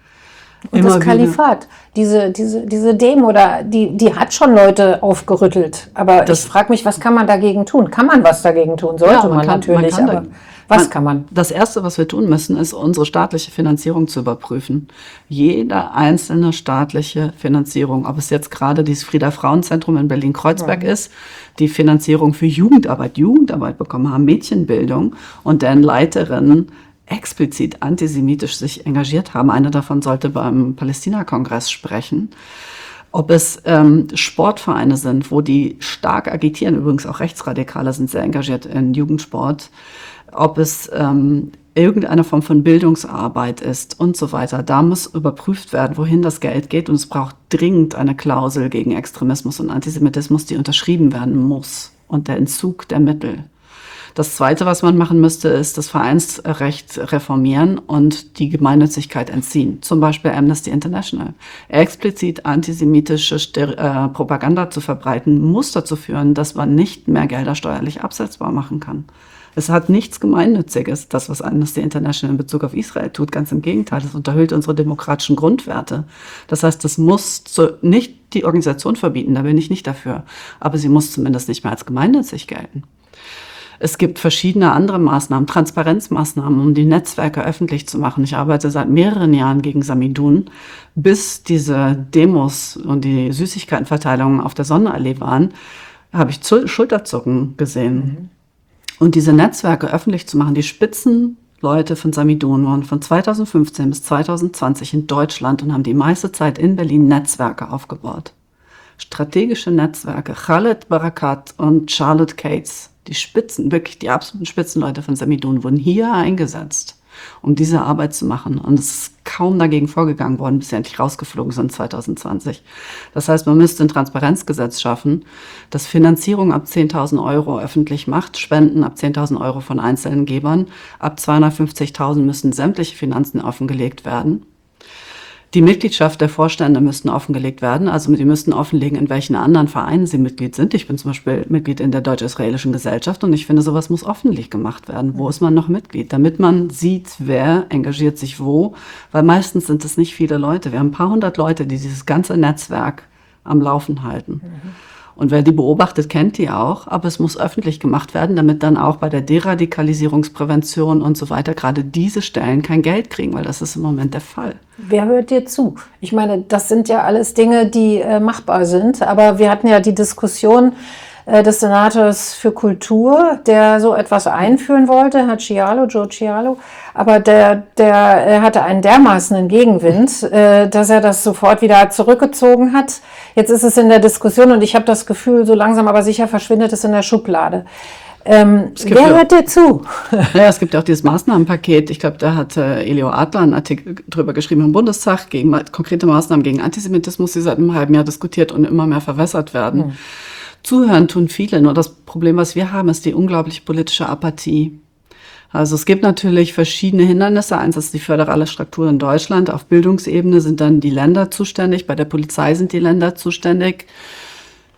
Und Immer das Kalifat, diese, diese, diese Demo, da, die, die hat schon Leute aufgerüttelt. Aber Das- ich frage mich, was kann man dagegen tun? Kann man was dagegen tun? Sollte Ja, man, man kann- natürlich, man kann aber da- was man- kann man? Das Erste, was wir tun müssen, ist, unsere staatliche Finanzierung zu überprüfen. Jede einzelne staatliche Finanzierung, ob es jetzt gerade dieses Frieda-Frauen-Zentrum in Berlin-Kreuzberg ist, die Finanzierung für Jugendarbeit, Jugendarbeit bekommen haben, Mädchenbildung und deren Leiterinnen explizit antisemitisch sich engagiert haben. Eine davon sollte beim Palästina-Kongress sprechen. Ob es ähm, Sportvereine sind, wo die stark agitieren, übrigens auch Rechtsradikale sind sehr engagiert in Jugendsport, ob es ähm, irgendeine Form von Bildungsarbeit ist und so weiter. Da muss überprüft werden, wohin das Geld geht und es braucht dringend eine Klausel gegen Extremismus und Antisemitismus, die unterschrieben werden muss und der Entzug der Mittel. Das Zweite, was man machen müsste, ist das Vereinsrecht reformieren und die Gemeinnützigkeit entziehen. Zum Beispiel Amnesty International. Explizit antisemitische Ster- äh, Propaganda zu verbreiten, muss dazu führen, dass man nicht mehr Gelder steuerlich absetzbar machen kann. Es hat nichts Gemeinnütziges, das, was Amnesty International in Bezug auf Israel tut. Ganz im Gegenteil, es unterhöhlt unsere demokratischen Grundwerte. Das heißt, es muss zu, nicht die Organisation verbieten, da bin ich nicht dafür. Aber sie muss zumindest nicht mehr als gemeinnützig gelten. Es gibt verschiedene andere Maßnahmen, Transparenzmaßnahmen, um die Netzwerke öffentlich zu machen. Ich arbeite seit mehreren Jahren gegen Samidun, bis diese Demos und die Süßigkeitenverteilungen auf der Sonnenallee waren, habe ich Zu- Schulterzucken gesehen. Mhm. Und diese Netzwerke öffentlich zu machen, die Spitzenleute von Samidun waren von zweitausendfünfzehn bis zweitausendzwanzig in Deutschland und haben die meiste Zeit in Berlin Netzwerke aufgebaut. Strategische Netzwerke, Khaled Barakat und Charlotte Cates, die Spitzen, wirklich die absoluten Spitzenleute von Samidun, wurden hier eingesetzt, um diese Arbeit zu machen. Und es ist kaum dagegen vorgegangen worden, bis sie endlich rausgeflogen sind zwanzig zwanzig. Das heißt, man müsste ein Transparenzgesetz schaffen, das Finanzierung ab zehntausend Euro öffentlich macht, Spenden ab zehntausend Euro von einzelnen Gebern. Ab zweihundertfünfzigtausend müssen sämtliche Finanzen offengelegt werden. Die Mitgliedschaft der Vorstände müssten offengelegt werden. Also die müssten offenlegen, in welchen anderen Vereinen sie Mitglied sind. Ich bin zum Beispiel Mitglied in der Deutsch-Israelischen Gesellschaft und ich finde, sowas muss öffentlich gemacht werden. Wo ist man noch Mitglied? Damit man sieht, wer engagiert sich wo. Weil meistens sind es nicht viele Leute. Wir haben ein paar hundert Leute, die dieses ganze Netzwerk am Laufen halten. Mhm. Und wer die beobachtet, kennt die auch. Aber es muss öffentlich gemacht werden, damit dann auch bei der Deradikalisierungsprävention und so weiter gerade diese Stellen kein Geld kriegen, weil das ist im Moment der Fall. Wer hört dir zu? Ich meine, das sind ja alles Dinge, die äh, machbar sind. Aber wir hatten ja die Diskussion äh, des Senators für Kultur, der so etwas einführen wollte, Herr Cialo, Joe Cialo. Aber der, der äh, hatte einen dermaßenen Gegenwind, äh, dass er das sofort wieder zurückgezogen hat. Jetzt ist es in der Diskussion und ich habe das Gefühl, so langsam aber sicher verschwindet es in der Schublade. Ähm, wer ja, hört dir zu? Ja, es gibt ja auch dieses Maßnahmenpaket. Ich glaube, da hat äh, Elio Adler einen Artikel drüber geschrieben im Bundestag, gegen konkrete Maßnahmen gegen Antisemitismus, die seit einem halben Jahr diskutiert und immer mehr verwässert werden. Hm. Zuhören tun viele, nur das Problem, was wir haben, ist die unglaubliche politische Apathie. Also es gibt natürlich verschiedene Hindernisse. Eins ist die föderale Struktur in Deutschland. Auf Bildungsebene sind dann die Länder zuständig, bei der Polizei sind die Länder zuständig.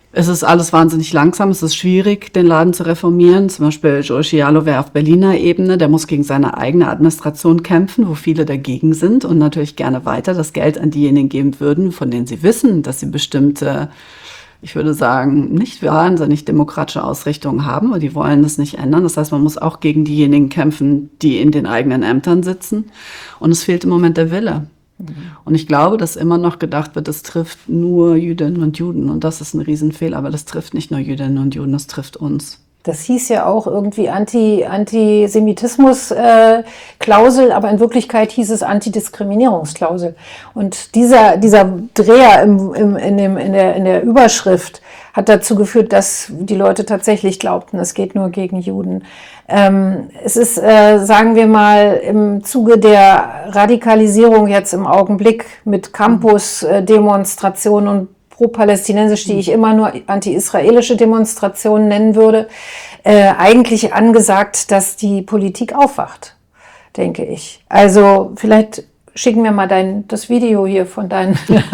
Es ist alles wahnsinnig langsam, es ist schwierig, den Laden zu reformieren. Zum Beispiel Giorgialo wäre auf Berliner Ebene, der muss gegen seine eigene Administration kämpfen, wo viele dagegen sind und natürlich gerne weiter das Geld an diejenigen geben würden, von denen sie wissen, dass sie bestimmte, ich würde sagen, nicht wahnsinnig demokratische Ausrichtungen haben, und die wollen das nicht ändern. Das heißt, man muss auch gegen diejenigen kämpfen, die in den eigenen Ämtern sitzen. Und es fehlt im Moment der Wille. Und ich glaube, dass immer noch gedacht wird, es trifft nur Jüdinnen und Juden. Und das ist ein Riesenfehler, aber das trifft nicht nur Jüdinnen und Juden, das trifft uns. Das hieß ja auch irgendwie Anti, Antisemitismus-Klausel, äh, aber in Wirklichkeit hieß es Antidiskriminierungsklausel. Und dieser, dieser Dreher im, im, in, dem, in, der, in der Überschrift hat dazu geführt, dass die Leute tatsächlich glaubten, es geht nur gegen Juden. Ähm, es ist, äh, sagen wir mal, im Zuge der Radikalisierung jetzt im Augenblick mit Campus-Demonstrationen und pro-palästinensisch, die ich immer nur anti-israelische Demonstrationen nennen würde, äh, eigentlich angesagt, dass die Politik aufwacht, denke ich. Also vielleicht schicken wir mal dein, das Video hier von deinen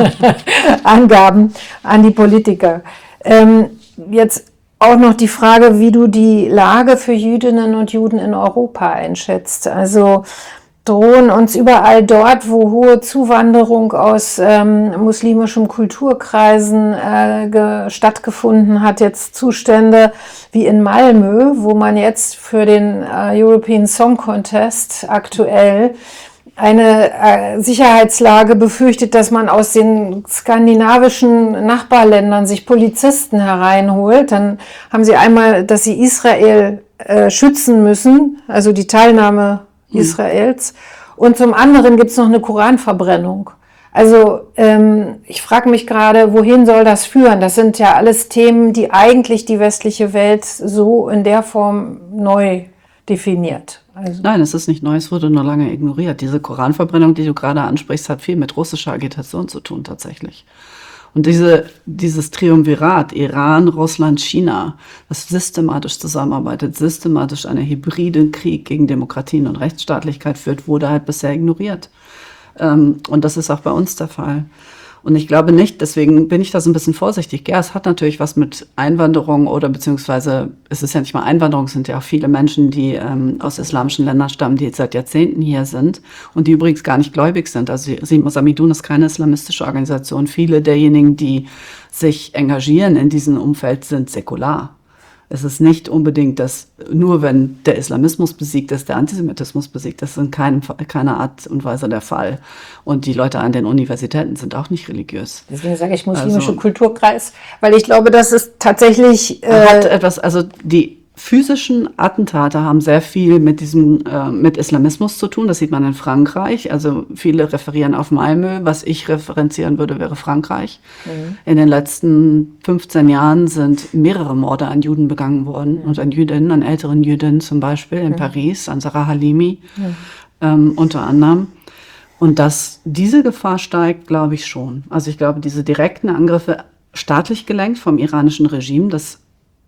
Angaben an die Politiker. Ähm, jetzt auch noch die Frage, wie du die Lage für Jüdinnen und Juden in Europa einschätzt. Also drohen uns überall dort, wo hohe Zuwanderung aus ähm, muslimischen Kulturkreisen äh, stattgefunden hat, jetzt Zustände wie in Malmö, wo man jetzt für den äh, European Song Contest aktuell eine äh, Sicherheitslage befürchtet, dass man aus den skandinavischen Nachbarländern sich Polizisten hereinholt. Dann haben sie einmal, dass sie Israel äh, schützen müssen, also die Teilnahme Israels. Und zum anderen gibt es noch eine Koranverbrennung. Also ähm, ich frage mich gerade, wohin soll das führen? Das sind ja alles Themen, die eigentlich die westliche Welt so in der Form neu definiert. Also Nein, es ist nicht neu, es wurde nur lange ignoriert. Diese Koranverbrennung, die du gerade ansprichst, hat viel mit russischer Agitation zu tun tatsächlich. Und diese, dieses Triumvirat, Iran, Russland, China, das systematisch zusammenarbeitet, systematisch einen hybriden Krieg gegen Demokratien und Rechtsstaatlichkeit führt, wurde halt bisher ignoriert. Ähm, und das ist auch bei uns der Fall. Und ich glaube nicht, deswegen bin ich da so ein bisschen vorsichtig. Ja, es hat natürlich was mit Einwanderung oder beziehungsweise, es ist ja nicht mal Einwanderung, es sind ja auch viele Menschen, die ähm, aus islamischen Ländern stammen, die seit Jahrzehnten hier sind und die übrigens gar nicht gläubig sind. Also Samidun ist keine islamistische Organisation. Viele derjenigen, die sich engagieren in diesem Umfeld, sind säkular. Es ist nicht unbedingt, dass nur wenn der Islamismus besiegt ist, der Antisemitismus besiegt. Das ist in keinem, keiner Art und Weise der Fall. Und die Leute an den Universitäten sind auch nicht religiös. Deswegen sage ich muslimische Also, Kulturkreis, weil ich glaube, das ist tatsächlich äh, hat etwas, also die physischen Attentate haben sehr viel mit diesem äh, mit Islamismus zu tun. Das sieht man in Frankreich. Also viele referieren auf Malmö. Was ich referenzieren würde, wäre Frankreich. Mhm. In den letzten fünfzehn Jahren sind mehrere Morde an Juden begangen worden mhm. und an Jüdinnen, an älteren Jüdinnen zum Beispiel in mhm. Paris, an Sarah Halimi mhm. ähm, unter anderem. Und dass diese Gefahr steigt, glaube ich schon. Also ich glaube, diese direkten Angriffe staatlich gelenkt vom iranischen Regime, das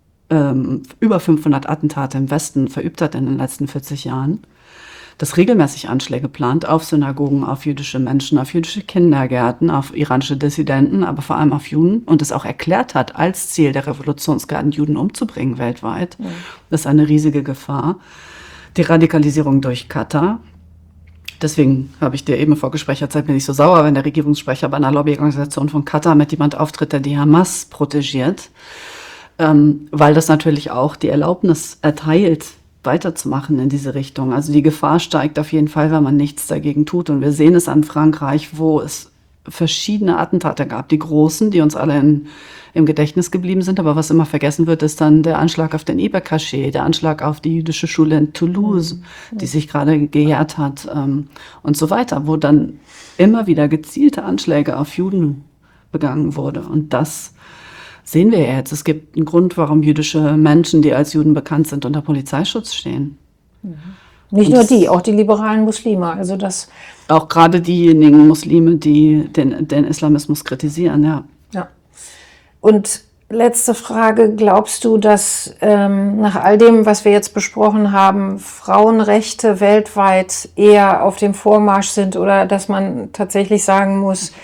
ähm, über fünfhundert Attentate im Westen verübt hat in den letzten vierzig Jahren, das regelmäßig Anschläge plant auf Synagogen, auf jüdische Menschen, auf jüdische Kindergärten, auf iranische Dissidenten, aber vor allem auf Juden und es auch erklärt hat, als Ziel der Revolutionsgarden Juden umzubringen weltweit. Ja. Das ist eine riesige Gefahr. Die Radikalisierung durch Katar. Deswegen habe ich dir eben vor Gesprächerzeit bin ich so sauer, wenn der Regierungssprecher bei einer Lobbyorganisation von Katar mit jemand auftritt, der die Hamas protegiert. Ähm, weil das natürlich auch die Erlaubnis erteilt, weiterzumachen in diese Richtung. Also die Gefahr steigt auf jeden Fall, wenn man nichts dagegen tut. Und wir sehen es an Frankreich, wo es verschiedene Attentate gab. Die großen, die uns alle in, im Gedächtnis geblieben sind. Aber was immer vergessen wird, ist dann der Anschlag auf den Ebercaché, der Anschlag auf die jüdische Schule in Toulouse, mhm. die sich gerade gejährt hat ähm, und so weiter, wo dann immer wieder gezielte Anschläge auf Juden begangen wurde. Und das sehen wir jetzt. Es gibt einen Grund, warum jüdische Menschen, die als Juden bekannt sind, unter Polizeischutz stehen. Mhm. Nicht nur die, auch die liberalen Muslime. Also das auch gerade diejenigen Muslime, die den, den Islamismus kritisieren, ja. Ja. Und letzte Frage, glaubst du, dass ähm, nach all dem, was wir jetzt besprochen haben, Frauenrechte weltweit eher auf dem Vormarsch sind oder dass man tatsächlich sagen muss,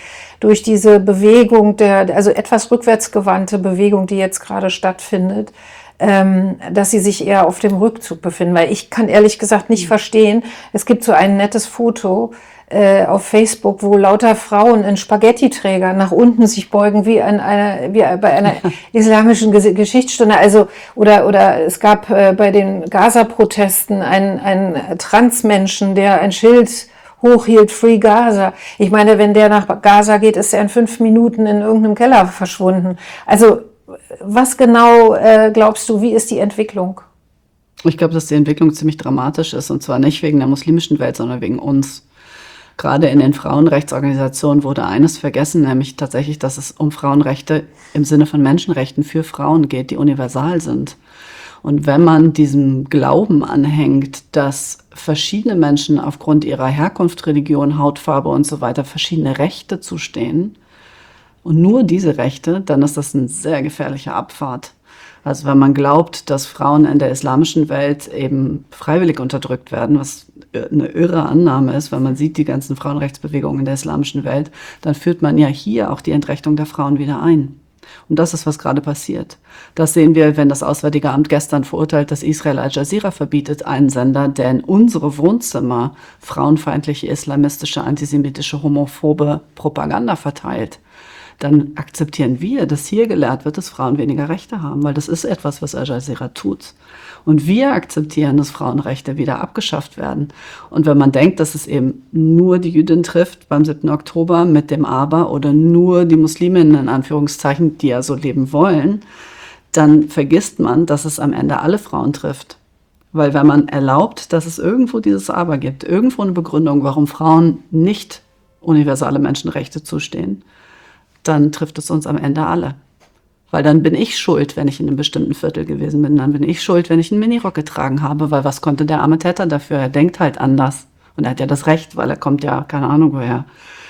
durch diese Bewegung, der, also etwas rückwärtsgewandte Bewegung, die jetzt gerade stattfindet, ähm, dass sie sich eher auf dem Rückzug befinden. Weil ich kann ehrlich gesagt nicht verstehen, es gibt so ein nettes Foto äh, auf Facebook, wo lauter Frauen in Spaghetti-Trägern nach unten sich beugen, wie, an einer, wie bei einer islamischen Ges- Geschichtsstunde. Also, oder, oder es gab äh, bei den Gaza-Protesten einen, einen Transmenschen, der ein Schild hochhielt, Free Gaza. Ich meine, wenn der nach Gaza geht, ist er in fünf Minuten in irgendeinem Keller verschwunden. Also, was genau äh, glaubst du, wie ist die Entwicklung? Ich glaube, dass die Entwicklung ziemlich dramatisch ist, und zwar nicht wegen der muslimischen Welt, sondern wegen uns. Gerade in den Frauenrechtsorganisationen wurde eines vergessen, nämlich tatsächlich, dass es um Frauenrechte im Sinne von Menschenrechten für Frauen geht, die universal sind. Und wenn man diesem Glauben anhängt, dass verschiedene Menschen aufgrund ihrer Herkunft, Religion, Hautfarbe und so weiter verschiedene Rechte zustehen, und nur diese Rechte, dann ist das eine sehr gefährliche Abfahrt. Also wenn man glaubt, dass Frauen in der islamischen Welt eben freiwillig unterdrückt werden, was eine irre Annahme ist, wenn man sieht die ganzen Frauenrechtsbewegungen in der islamischen Welt, dann führt man ja hier auch die Entrechtung der Frauen wieder ein. Und das ist, was gerade passiert. Das sehen wir, wenn das Auswärtige Amt gestern verurteilt, dass Israel Al Jazeera verbietet, einen Sender, der in unsere Wohnzimmer frauenfeindliche, islamistische, antisemitische, homophobe Propaganda verteilt. Dann akzeptieren wir, dass hier gelehrt wird, dass Frauen weniger Rechte haben, weil das ist etwas, was Al Jazeera tut. Und wir akzeptieren, dass Frauenrechte wieder abgeschafft werden. Und wenn man denkt, dass es eben nur die Jüdin trifft beim siebten Oktober mit dem Aber oder nur die Musliminnen in Anführungszeichen, die ja so leben wollen, dann vergisst man, dass es am Ende alle Frauen trifft. Weil wenn man erlaubt, dass es irgendwo dieses Aber gibt, irgendwo eine Begründung, warum Frauen nicht universale Menschenrechte zustehen, dann trifft es uns am Ende alle. Weil dann bin ich schuld, wenn ich in einem bestimmten Viertel gewesen bin. Dann bin ich schuld, wenn ich einen Minirock getragen habe, weil was konnte der arme Täter dafür? Er denkt halt anders. Und er hat ja das Recht, weil er kommt ja, keine Ahnung woher,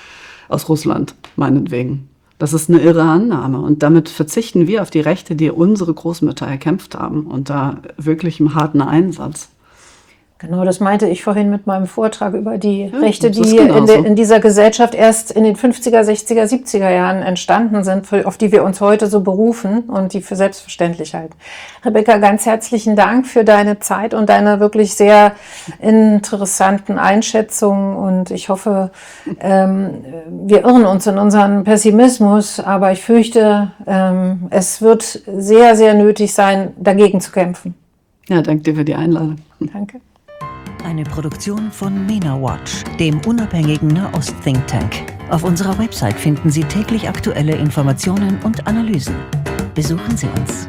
aus Russland, meinetwegen. Das ist eine irre Annahme. Und damit verzichten wir auf die Rechte, die unsere Großmütter erkämpft haben. Und da wirklich im harten Einsatz. Genau, das meinte ich vorhin mit meinem Vortrag über die Ja, Rechte, das ist die in, genauso. de, in dieser Gesellschaft erst in den fünfziger, sechziger, siebziger Jahren entstanden sind, für, auf die wir uns heute so berufen und die für selbstverständlich halten. Rebecca, ganz herzlichen Dank für deine Zeit und deine wirklich sehr interessanten Einschätzungen. Und ich hoffe, ähm, wir irren uns in unseren Pessimismus, aber ich fürchte, ähm, es wird sehr, sehr nötig sein, dagegen zu kämpfen. Ja, danke dir für die Einladung. Danke. Eine Produktion von MENA Watch, dem unabhängigen Nahost-Think Tank. Auf unserer Website finden Sie täglich aktuelle Informationen und Analysen. Besuchen Sie uns.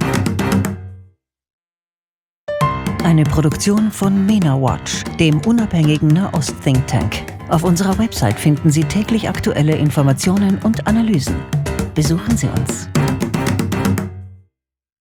Eine Produktion von MENA Watch, dem unabhängigen Nahost-Think Tank. Auf unserer Website finden Sie täglich aktuelle Informationen und Analysen. Besuchen Sie uns.